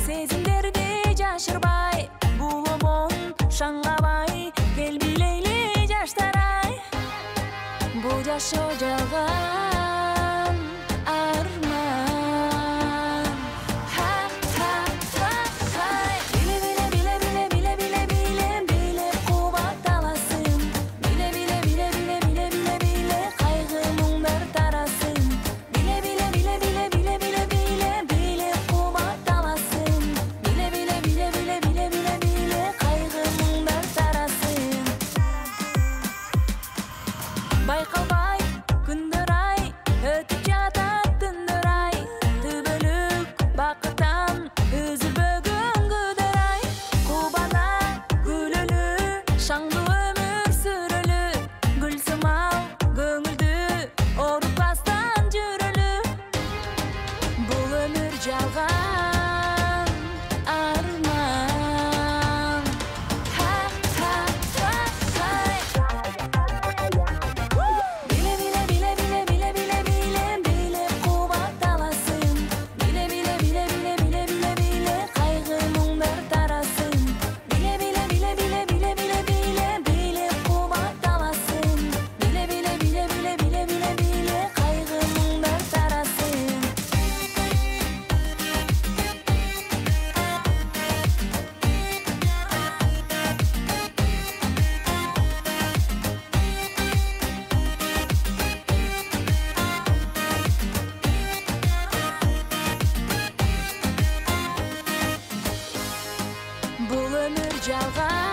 сезимдерди жашырбай, булобон шаңгабай, кел билейли жаштарай. Бул жашоо жалган арман. Биле биле биле биле биле биле биле биле кубат аласың. Биле биле биле биле биле биле биле кайгы муңдар тарасын. Биле биле биле биле биле биле биле биле кубат аласың. Биле биле биле биле биле биле биле кайгы муңдар тарасын. Байкалбай күндөр ай, өтүп жатат түндөр ай, түбөлүк бакыттан үзүлбөгөн күдөр ай. Кубана күлөлү, шаңдуу өмүр сүрөлү, гүлсымал көңүлдү орукпастан жүрөлү. Бул өмүр жалган арман. Биле биле биле биле биле биле биле биле кубат аласың. Биле биле биле биле биле биле биле кайгы муңдар тарасын. Биле биле биле биле биле биле биле биле кубат аласың. Биле биле биле биле биле биле биле кайгы муңдар тарасын. Бул өмүр жалган